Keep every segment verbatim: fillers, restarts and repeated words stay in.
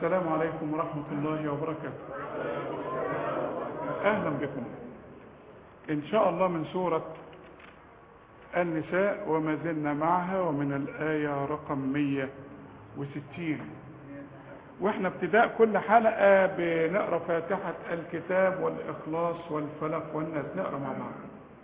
السلام عليكم ورحمة الله وبركاته. أهلا بكم إن شاء الله من سورة النساء، وما زلنا معها ومن الآية رقم مية وستين. وإحنا ابتداء كل حلقة بنقرأ فاتحة الكتاب والإخلاص والفلق والناس. نقرأ مع بعض.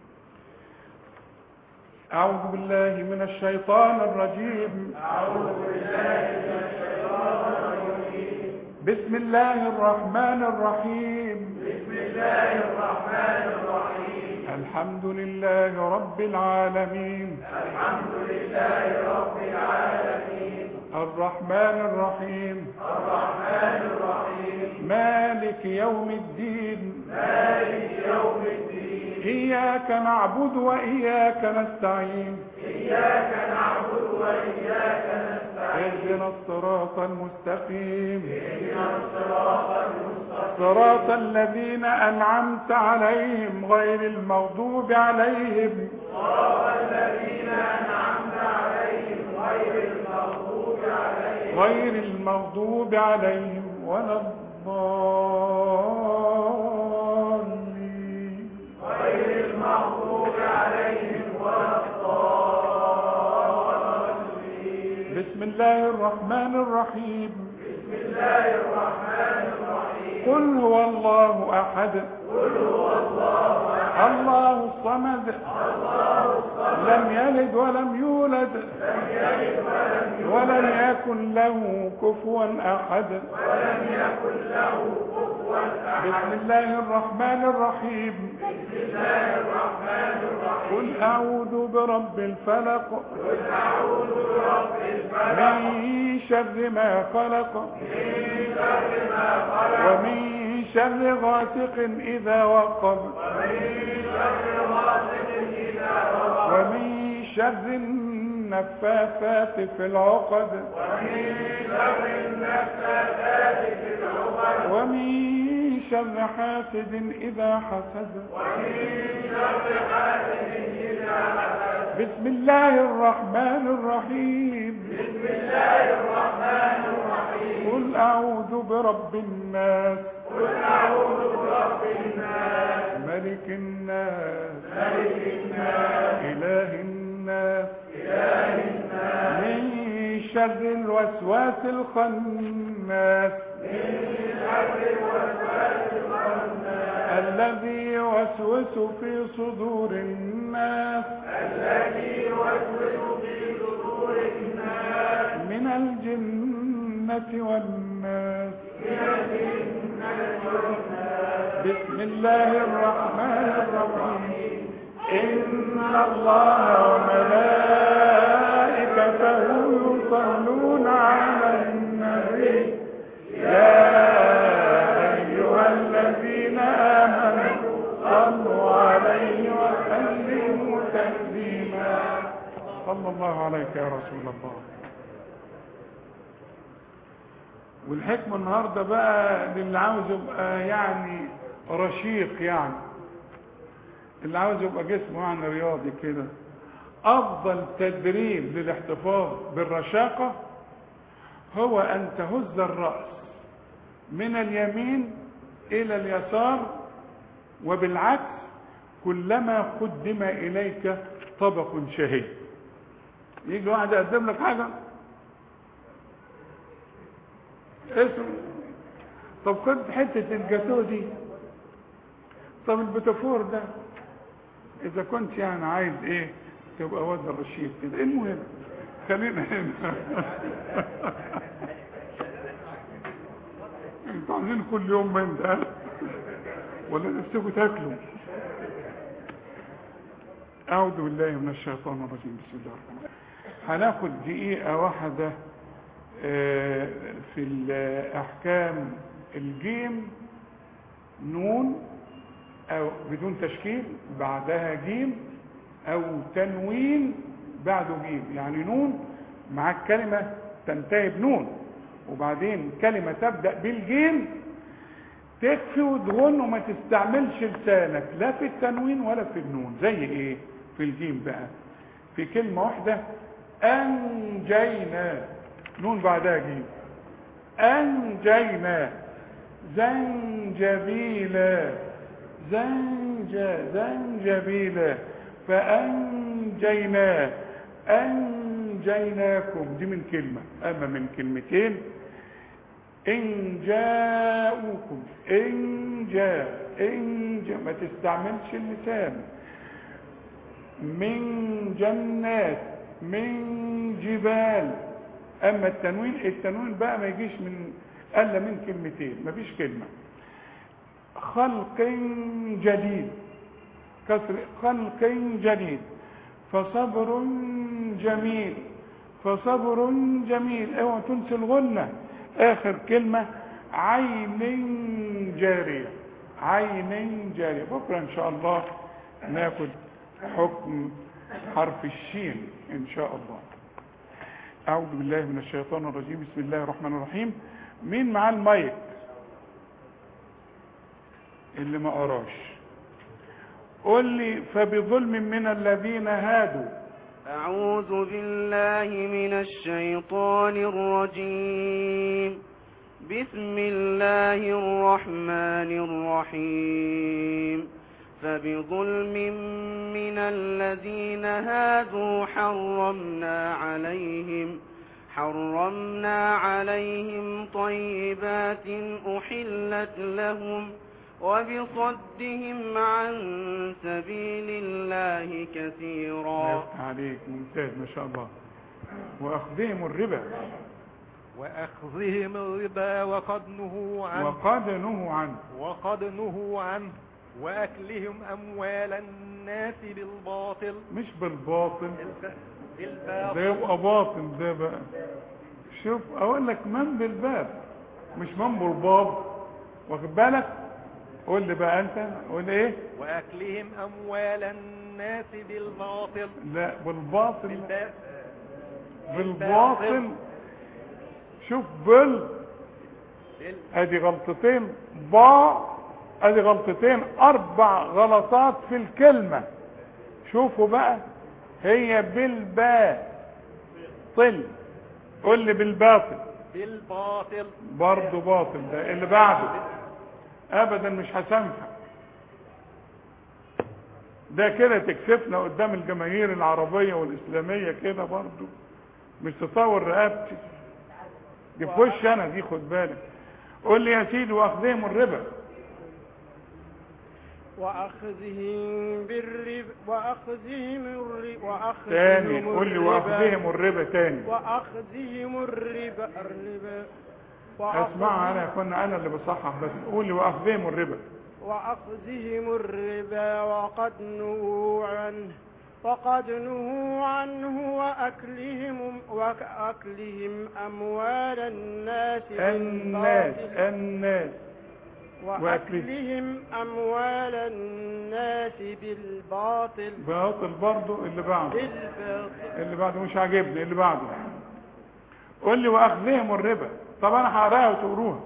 أعوذ بالله من الشيطان الرجيم. أعوذ بالله من الشيطان الرجيم. بسم الله الرحمن الرحيم. بسم الله الرحمن الرحيم. الحمد لله رب العالمين. الحمد لله رب العالمين. الرحمن الرحيم. الرحمن الرحيم. مالك يوم الدين. مالك يوم الدين. إياك نعبد وإياك نستعين. إياك نعبد وإياك نستعين. اهدنا الصراط المستقيم. اهدنا الصراط المستقيم. صراط الذين أنعمت عليهم غير المغضوب عليهم. صراط الذين أنعمت عليهم غير المغضوب عليهم. غير المغضوب عليهم ولا الضالين. غير المغضوب عليهم ولا الضالين. بسم الله الرحمن الرحيم. بسم الله الرحمن الرحيم. قل هو الله أحد. قل هو الله أحد. الله الصمد. الله الصمد. لم يلد ولم يولد. لم يلد ولم يولد. ولم يكن له كفوا أحد. ولم يكن له كفوا أحد. بسم الله الرحمن الرحيم. بسم الله الرحمن الرحيم. قل أعوذ برب الفلق. قل أعوذ برب الفلق. من شر ما خلق. من شر ما خلق. ومن شر غاسق إذا وقب. ومن شر غاسق إذا وقب. ومن شر النفاثات في العقد. ومن شر النفاثات في العقد. ومن شر حاسد إذا حسد. ومن شر حاسد إذا حسد. بسم الله الرحمن الرحيم. بسم الله الرحمن الرحيم. قل أعوذ برب الناس. قل أعوذ برب الناس. ملك الناس. ملك الناس. إله الناس. إله الناس. من شر الوسواس الخناس. من شر الوسواس الخناس. الذي يوسوس في صدور الناس. الذي يوسوس في صدور الناس. من الجنة والناس. من الجنة والناس. بسم الله الرحمن الرحيم. إن الله وملائكته يصلون على النبي. يا أيها الذين آمنوا صلوا عليه وسلموا تسليما. صلى الله عليك يا رسول الله. والحكمة النهاردة بقى للي عاوز يبقى يعني رشيق، يعني اللي عاوز يبقى جسمه يعني رياضي كده، أفضل تدريب للاحتفاظ بالرشاقة هو أن تهز الرأس من اليمين إلى اليسار، وبالعكس كلما قدم إليك طبق شهي. يجي واحد يقدم لك حاجة اسم، طب خد حتة الجاتو دي، طب البتافور ده، إذا كنت يعني عايز إيه تبقى واد الرشيد كده. المهم خلينا هنا. انتوا عايزين كل يوم من ده ولا نفسكوا تاكلوا؟ أعوذ بالله من الشيطان الرجيم. بسم الله الرحمن الرحيم. هناخد دقيقة واحدة في الأحكام. الجيم نون أو بدون تشكيل بعدها جيم، أو تنوين بعده جيم. يعني نون مع الكلمة تنتهي بنون، وبعدين كلمة تبدأ بالجيم تكفي وتغن وما تستعملش لسانك لا في التنوين ولا في النون. زي ايه في الجيم بقى؟ في كلمة واحدة أنجينا، نون بعدها جيم. أنجينا زنجبيلا زنج زنجبيلا فأنجينا أنجيناكم. دي من كلمة. أما من كلمتين إن جاءوكم إن جاء إن جاء ما تستعملش اللسان. من جنات من جبال. أما التنوين التنوين بقى ما يجيش من ألا من كلمتين، ما فيش كلمة. خلق جديد كسر خلق جديد فصبر جميل فصبر جميل. اوعى تنسى الغنة. آخر كلمة عين جارية عين جارية. بكرة إن شاء الله ناخد حكم حرف الشين إن شاء الله. أعوذ بالله من الشيطان الرجيم. بسم الله الرحمن الرحيم. مين معاه المايك اللي ما قراش؟ قول لي. فبظلم من الذين هادوا. أعوذ بالله من الشيطان الرجيم. بسم الله الرحمن الرحيم. فبظلم من الذين هادوا حرمنا عليهم حرمنا عليهم طيبات أحلت لهم وبصدهم عن سبيل الله كثيرا. عليك ممتاز ما شاء الله. وأخذهم الربا وأخذهم الربا وقد نهوا عنه وقد نهوا عنه وقد نهوا عنه وأكلهم أموال الناس بالباطل. مش بالباطل بالباطل ده يبقى باطل ده بقى. شوف أقول لك من بالباب مش من بالباب. واخد بالك؟ قول لي بقى أنت قول إيه؟ وأكلهم أموال الناس بالباطل. لا بالباطل بالباطل, بالباطل. شوف بال ادي غلطتين. با ادي غلطتين. اربع غلطات في الكلمة. شوفوا بقى. هي بالباء طل. قول لي بالباطل. بالباطل برضو باطل. ده اللي بعده ابدا مش هسامحك. ده كده تكسفنا قدام الجماهير العربية والاسلامية كده برضو. مش تطور رقبتي دي في وش انا دي. خد بالك. قول لي يا سيدي. واخذهم الربا. واخذهم بالربا واخذهم الربا تاني. قول لي واخذهم الربا تاني. واخذهم الربا الربا اسمع انا كنا انا اللي بصحح بس. قول لي واخذهم الربا. واخذهم الربا وقد نهوا عنه وقد نهوا عنه وأكلهم وأكلهم أموال الناس الناس الناس وأكلهم أموال الناس بالباطل. باطل برضو. اللي بعده بالباطل. اللي بعده مش عاجبني. اللي بعده قول لي واخذهم الربا. طب انا هقراها وتقروها.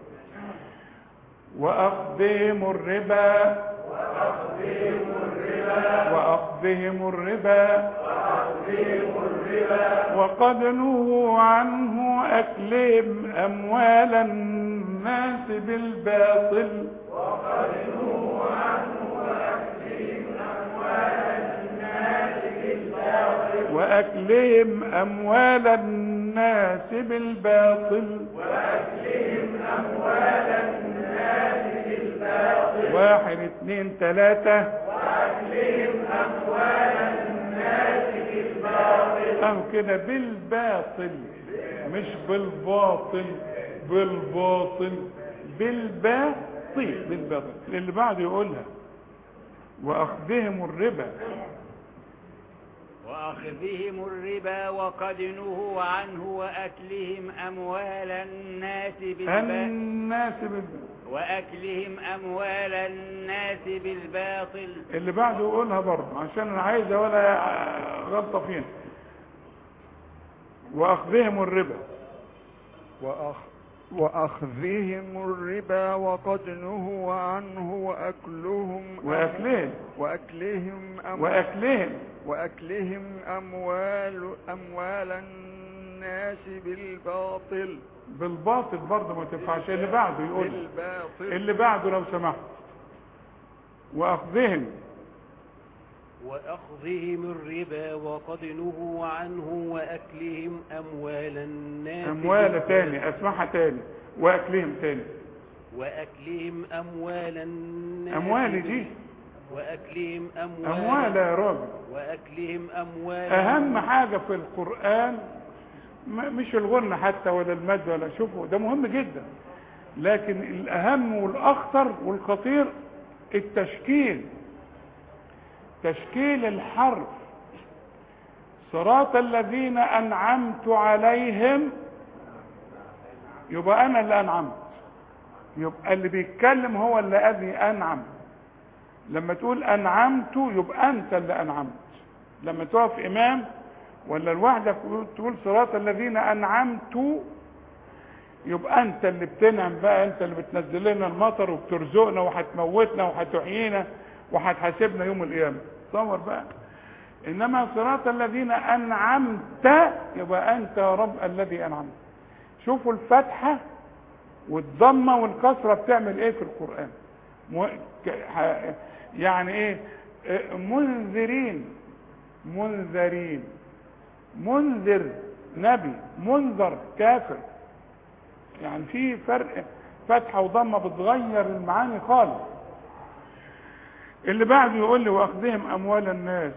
واخذهم الربا وأخذهم الربا واخذهم الربا وأخذهم الربا وقد نهوا عنه أكلهم أموال الناس بالباطل. وقد نهوا عنه وأكلهم أموال الناس بالباطل. وأكلهم أموال الناس بالباطل. وأكلهم أموال الناس بالباطل. واحد اثنين ثلاثة. وأكلهم أموال الناس بالباطل. أهو كده بالباطل مش بالباطل. بالباطل بالباطل بالباطل. اللي بعده يقولها. وأخذهم الربا وأخذهم الربا وقد نهوا عنه وأكلهم أموال الناس بالباطل الناس بالباطل. وأكلهم أموال الناس بالباطل. اللي بعده يقولها برضه عشان أنا عايزة ولا غلطة فينا. وأخذهم الربا وأخ وأخذهم الربا وقد نهوا عنه وأكلهم وأكلهم وأكلهم أم وأكلهم وأكلهم أموال أموال الناس بالباطل. بالباطل برضه ما تنفعش. اللي بعده يقول بالباطل. اللي بعده لو سمحت. واخذهم وأخذهم الربا وقد نهوا عنه وأكلهم أموال الناس اموال تاني اسمعها تاني واكلهم تاني وأكلهم أموال الناس اموال دي وأكلهم أموال اموال يا راجل. وأكلهم أموال اهم حاجة في القرآن مش الغنى حتى ولا المد ولا شوفوا ده مهم جدا، لكن الاهم والاخطر والخطير التشكيل، تشكيل الحرف. صراط الذين انعمت عليهم، يبقى انا اللي انعمت، يبقى اللي بيتكلم هو اللي الذي انعم. لما تقول انعمت يبقى انت اللي انعمت. لما تقف امام ولا لوحدك تقول صراط الذين انعمت يبقى انت اللي بتنعم بقى، انت اللي بتنزل لنا المطر وبترزقنا وهتموتنا وهتحيينا وهتحاسبنا يوم القيامه. تصور بقى. انما صراط الذين انعمت يبقى انت يا رب الذي انعمت. شوفوا الفتحه والضمه والكسره بتعمل ايه في القران. يعني ايه؟ منذرين، منذرين، منذر نبي، منذر كافر. يعني في فرق، فتحه وضمه بتغير المعاني خالص. اللي بعده يقول لي واخذهم اموال الناس.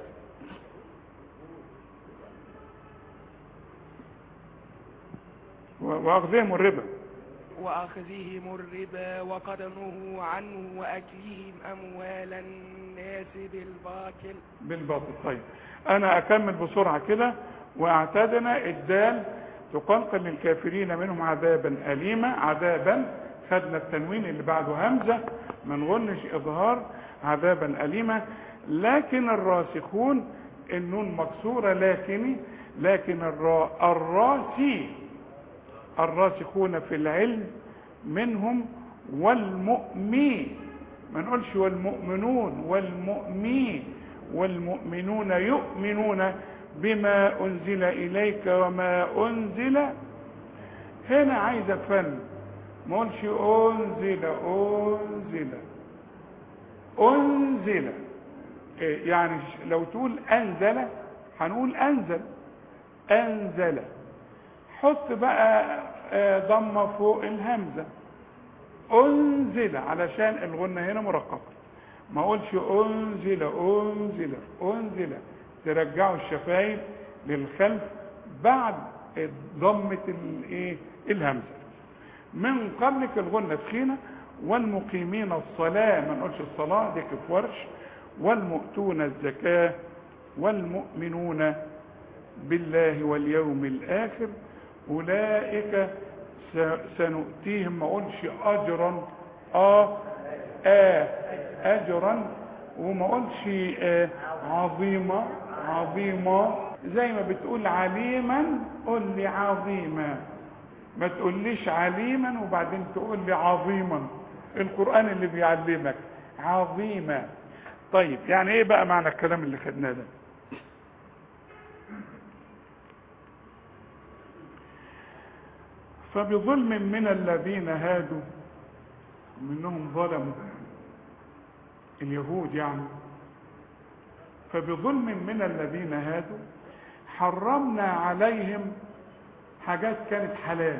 واخذهم الربا وأخذهم الربا وقد نهوا عنه وأكلهم أموال الناس بالباطل. بالباطل. طيب أنا أكمل بسرعة كده. واعتدنا الدال تقلقل للكافرين منهم عذابا أليما. عذابا خدنا التنوين اللي بعده همزة ما نغنش إظهار. عذابا أليما. لكن الراسخون النون مكسورة لكن لكن الراء الراسي الراسخون في العلم منهم والمؤمنين. ما نقولش والمؤمنون، والمؤمنين. والمؤمنون يؤمنون بما أنزل إليك وما أنزل. هنا عايزة فن. ما قولش أنزل أنزل أنزل. يعني لو تقول أنزل هنقول أنزل أنزل. حط بقى ضمة فوق الهمزة أنزل علشان الغنة هنا مرققة. ما اقولش أنزل أنزل أنزل. ترجعوا الشفايف للخلف بعد ضمة الايه الهمزة. من قبلك الغنة تخينة. والمقيمين الصلاة ما نقولش الصلاة دي كيف ورش. والمؤتون الزكاة والمؤمنون بالله واليوم الآخر أولئك سنؤتيهم. ما اقولش أجرا آه آه أجرا. وما اقولش آه عظيمة عظيمة. زي ما بتقول عليما قول لي عظيما. ما تقوليش عليما وبعدين تقول لي عظيما. القرآن اللي بيعلمك عظيما. طيب يعني ايه بقى معنى الكلام اللي خدناه ده؟ فبظلم من الذين هادوا، منهم ظلموا اليهود يعني. فبظلم من الذين هادوا حرمنا عليهم حاجات كانت حلال.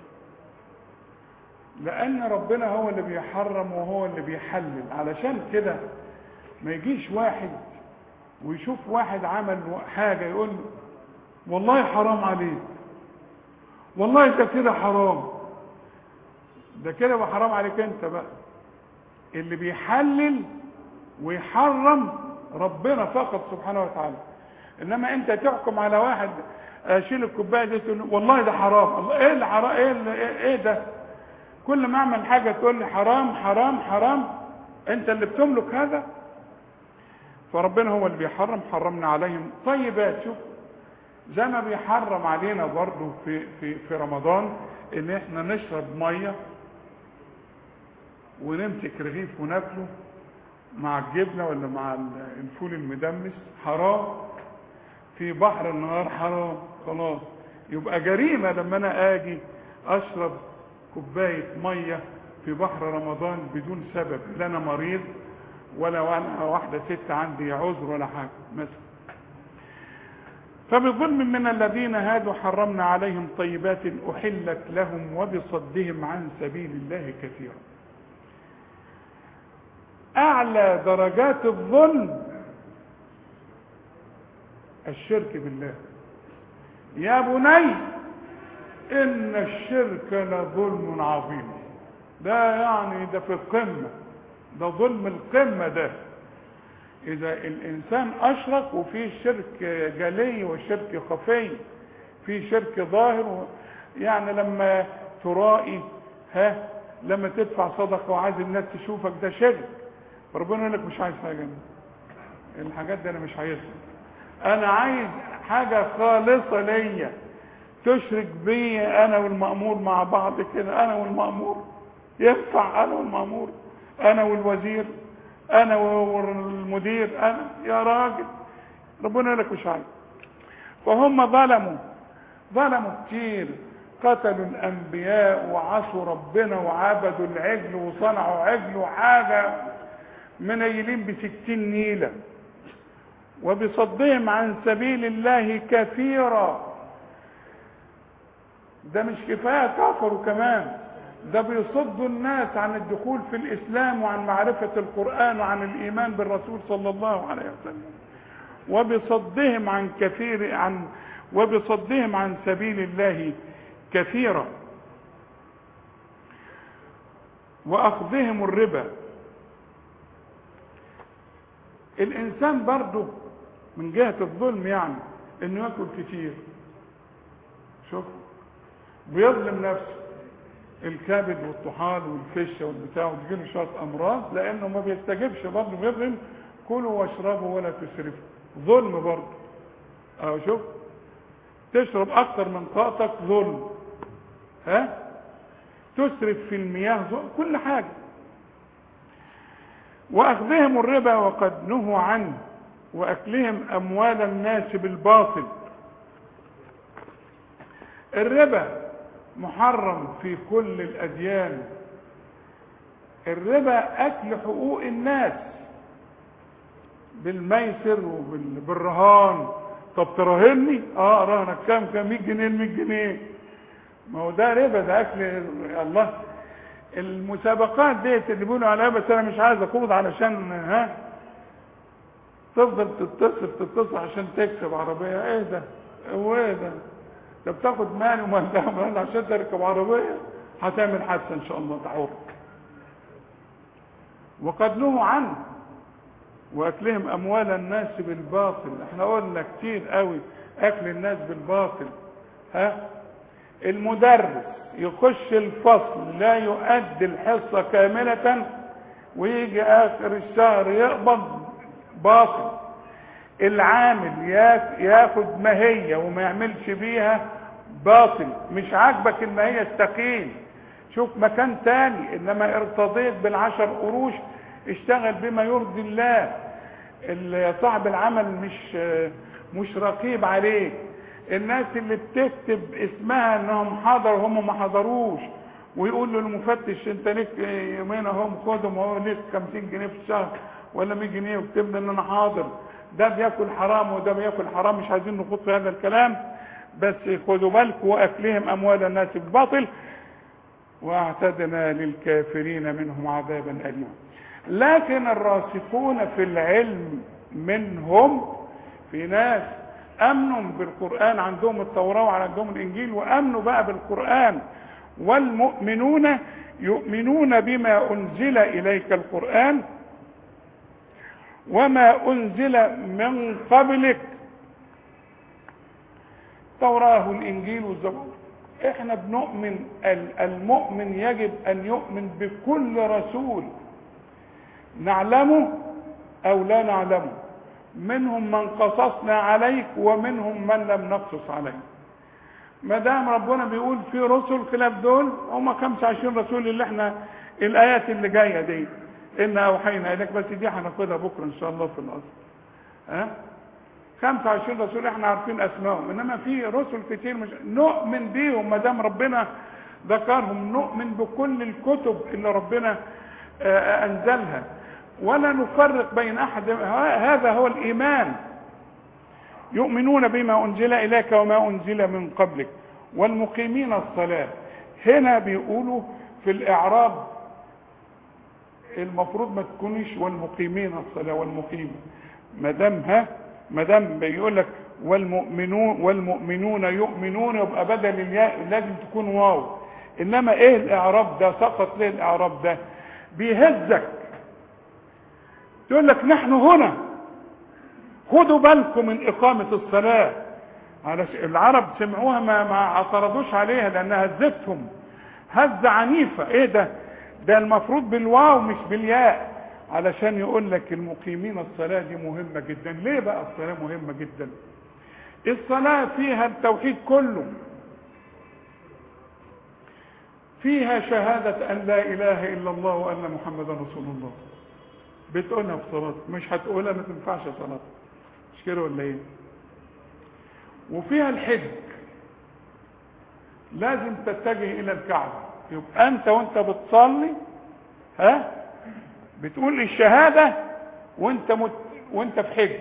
لأن ربنا هو اللي بيحرم وهو اللي بيحلل. علشان كده ما يجيش واحد ويشوف واحد عمل حاجة يقول له والله حرام عليك، والله ده كده حرام. ده كده بقى حرام عليك انت بقى. اللي بيحلل ويحرم ربنا فقط سبحانه وتعالى. انما انت تحكم على واحد اشيل الكوبايه دي تقول والله ده حرام. الله ايه اللي حرام؟ ايه اللي ايه ده؟ كل ما اعمل حاجه تقول لي حرام حرام حرام. انت اللي بتملك هذا. فربنا هو اللي بيحرم. حرمنا عليهم طيبات. شوف زي ما بيحرم علينا برضه في في في رمضان ان احنا نشرب ميه ونمسك رغيف وناكله مع الجبنه ولا مع الفول المدمس حرام. في بحر النهار حرام خلاص. يبقى جريمة لما انا اجي اشرب كوباية مية في بحر رمضان بدون سبب، لا انا مريض ولا وانا واحدة ست عندي عذر ولا حاجة مثلا. فبظلم من الذين هادوا حرمنا عليهم طيبات احلت لهم وبصدهم عن سبيل الله كثيرا. اعلى درجات الظلم الشرك بالله. يا بني ان الشرك لظلم عظيم. ده يعني ده في القمة، ده ظلم القمة. ده اذا الانسان اشرك، وفي شرك جلي وشرك خفي، في شرك ظاهر. يعني لما ترائي ها لما تدفع صدقة وعايز الناس تشوفك ده شرك. ربنا يقول لك مش عايز حاجة، الحاجات دي انا مش عايزها، انا عايز حاجة خالصة ليا تشرك بي انا والمأمور مع بعض كده. انا والمأمور ينفع؟ انا والمأمور، انا والوزير، انا والمدير، انا يا راجل. ربنا يقول لك مش عايز. فهم ظلموا ظلموا كتير، قتلوا الانبياء وعصوا ربنا وعبدوا العجل وصنعوا عجل وحاجة منيلين بستين نيلة، وبصدهم عن سبيل الله كثيرا. ده مش كفاية كفروا كمان، ده بيصدوا الناس عن الدخول في الإسلام وعن معرفة القرآن وعن الإيمان بالرسول صلى الله عليه وسلم. وبصدهم عن كثير عن وبصدهم عن سبيل الله كثيرا، وأخذهم الربا. الإنسان برضه من جهة الظلم يعني إنه يأكل كتير. شوف بيظلم نفسه، الكبد والطحال والفشه والبتاع، وتجيله شويه امراض لانه ما بيستجبش. برضه بيظلم، كلوا واشربوا ولا تسرفوا، ظلم برضه. اهو شوف، تشرب اكتر من طاقتك ظلم، ها تسرف في المياه ظلم، كل حاجه. واخذهم الربا وقد نهوا عنه واكلهم اموال الناس بالباطل. الربا محرم في كل الأديان. الربا أكل حقوق الناس بالميسر وبالرهان. طب تراهني؟ اه رهنك كام؟ كام؟ مية جنيه مية جنيه. ما هو ده ربا، ده أكل الله. المسابقات ديت اللي بيقولوا عليها، بس أنا مش عايز أقوض علشان ها تفضل تتصل تتصل عشان تكسب عربية. ايه ده؟ وايه ده؟ ده بتاخد مال ومال ده مال عشان تركب عربية، هتعمل حادثة ان شاء الله تعور. وقد نهوا عنه واكلهم اموال الناس بالباطل. احنا قلنا كتير قوي اكل الناس بالباطل. ها المدرس يخش الفصل لا يؤدي الحصة كاملة ويجي اخر الشهر يقبض باطل. العامل ياخد ماهية وما يعملش بيها باطل. مش عاجبك الماهية استقيل، شوف مكان تاني. انما ارتضيت بالعشر قروش اشتغل بما يرضي الله. صاحب العمل مش مش رقيب عليه. الناس اللي بتكتب اسمها انهم حضروا هم ما حضروش، ويقول له المفتش انت ليك يومين اهم خدهم اهو ليك خمسين جنيه في الشهر ولا مية جنيه وكتب ان انا حاضر. ده بياكل حرام وده بياكل حرام، مش عايزين نخوض في هذا الكلام، بس خدوا بالكم. واكلهم اموال الناس بالباطل واعتدنا للكافرين منهم عذابا اليما. لكن الراسخون في العلم منهم، في ناس امنوا بالقرآن، عندهم التوراة وعندهم الانجيل وامنوا بقى بالقرآن. والمؤمنون يؤمنون بما انزل اليك القرآن وما انزل من قبلك، التوراة والانجيل والزبور. احنا بنؤمن، المؤمن يجب ان يؤمن بكل رسول نعلمه او لا نعلمه. منهم من قصصنا عليك ومنهم من لم نقصص عليك. ما دام ربنا بيقول في رسل خلاف دول، هم خمسة وعشرين رسول اللي احنا الايات اللي جايه دي إنا أوحينا إليك، بس دي هناخدها بكره ان شاء الله في الاصل. ها خمسة وعشرين رسول احنا عارفين اسمائهم، انما في رسل كتير مش نؤمن بيهم ما دام ربنا ذكرهم، نؤمن بكل الكتب اللي ربنا انزلها ولا نفرق بين احد. هذا هو الايمان. يؤمنون بما انزل اليك وما انزل من قبلك والمقيمين الصلاة. هنا بيقولوا في الاعراب المفروض ما تكونش والمقيمين الصلاة والمقيم، ما دام ها ما دام بيقول لك والمؤمنون والمؤمنون يؤمنون يبقى بدل الياء لازم تكون واو. انما ايه الاعراب ده؟ سقط ليه الاعراب ده؟ بيهزك، يقول لك نحن هنا خدوا بالكم من اقامة الصلاة. على العرب سمعوها ما ما اعترضوش عليها لانها هزتهم هزة عنيفة. ايه ده؟ ده المفروض بالواو مش بالياء، علشان يقول لك المقيمين الصلاة دي مهمة جدا. ليه بقى الصلاة مهمة جدا؟ الصلاة فيها التوحيد كله، فيها شهادة أن لا إله إلا الله وأن محمدا رسول الله. بتقولها في صلاة، مش هتقولها ما تنفعش صلاة، مش كده ولا ايه؟ وفيها الحج، لازم تتجه إلى الكعبة. يبقى أنت وأنت بتصلي ها بتقول الشهادة وأنت مت... وأنت في حج،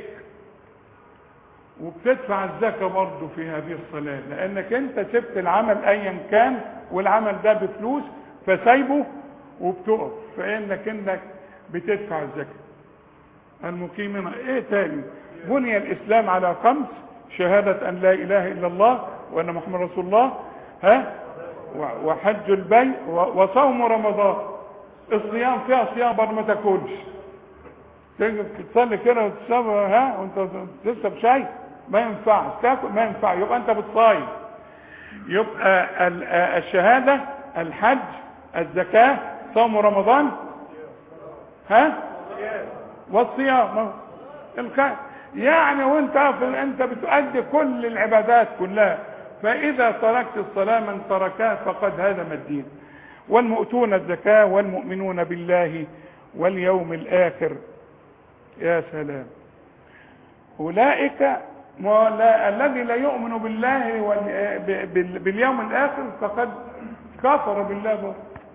وبتدفع الزكاة برضه في هذه الصلاة، لأنك أنت سبت العمل أيا كان والعمل ده بفلوس فسايبه وبتقف، فإنك إنك بتدفع الزكاة. المقيمين ايه تاني؟ بني الإسلام على خمس: شهادة أن لا إله إلا الله وأن محمد رسول الله، ها وحج البيت وصوم رمضان. الصيام فيها صيام برضه ما تاكلش، تيجي تصلي كده وتشرب ها وانت تشرب شاي ما ينفعش تاكل، ما ينفع، يبقى انت بتصايم. يبقى الشهادة، الحج، الزكاة، صوم رمضان، ها والصيام الخير. يعني وانت انت بتؤدي كل العبادات كلها. فاذا تركت الصلاة من تركها فقد هدم الدين. والمؤتون الزكاة والمؤمنون بالله واليوم الآخر. يا سلام. أولئك لا الذي لا يؤمن بالله باليوم الآخر فقد كفر بالله.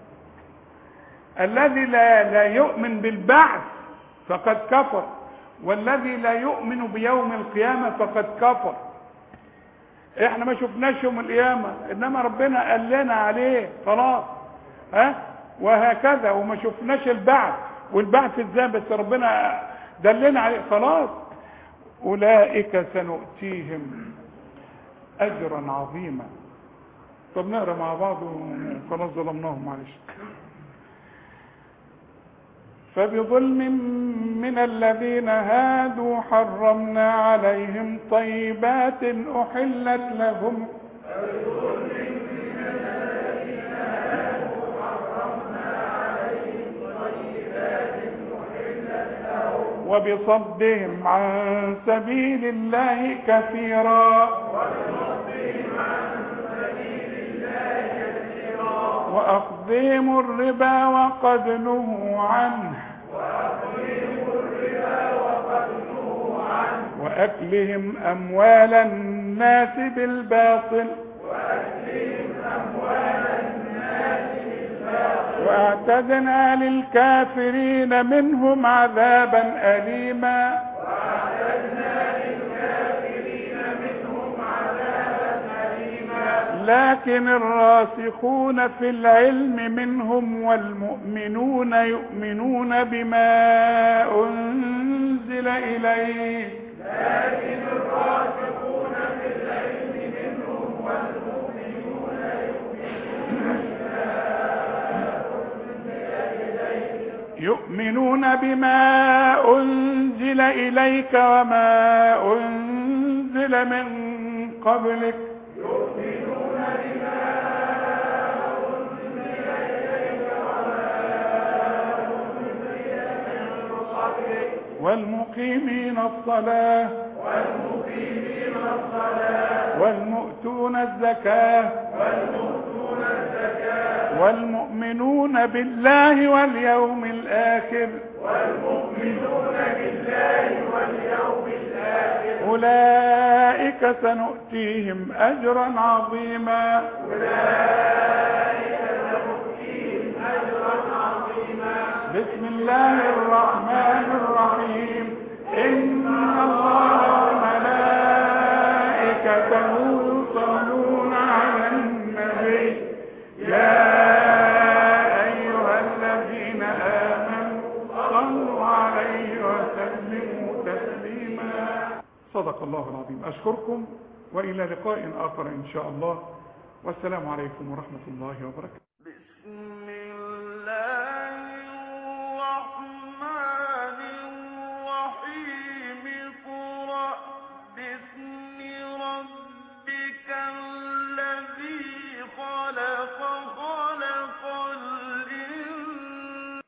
الذي لا لا يؤمن بالبعث فقد كفر، والذي لا يؤمن بيوم القيامة فقد كفر. احنا ما شفناش يوم القيامة، انما ربنا قال لنا عليه خلاص، ها وهكذا. وما شفناش البعث، والبعث ازاي؟ بس ربنا دلنا عليه خلاص. اولئك سنؤتيهم اجرا عظيما. طب نقرا مع بعض وخلاص ظلمناهم معلش. فبظلم من الذين هادوا حرمنا عليهم طيبات أحلت لهم وبصدهم عن سبيل الله كثيرا وأخذهم الربا وقد نهوا عنه وأكلهم أموال الناس بالباطل وأعتدنا للكافرين منهم عذابا أليما. لكن الراسخون في العلم منهم والمؤمنون يؤمنون بما أنزل إليك لكن الراسخون في العلم منهم والمؤمنون يؤمنون بما أنزل إليك وما أنزل من قبلك يؤمنون بما أنزل إليك وما أنزل من قبلك والمقيمين الصلاة والمقيمين الصلاة والمؤتون الزكاة والمؤتون الزكاة والمؤمنون بالله واليوم الآخر والمؤمنون بالله واليوم الآخر أولئك سنؤتيهم أجرا عظيما بسم الله الرحمن الرحيم إن الله وملائكته يصلون على النبي يا أيها الذين آمنوا صلوا عليه وسلموا تسليما. صدق الله العظيم. أشكركم وإلى لقاء آخر إن شاء الله، والسلام عليكم ورحمة الله وبركاته.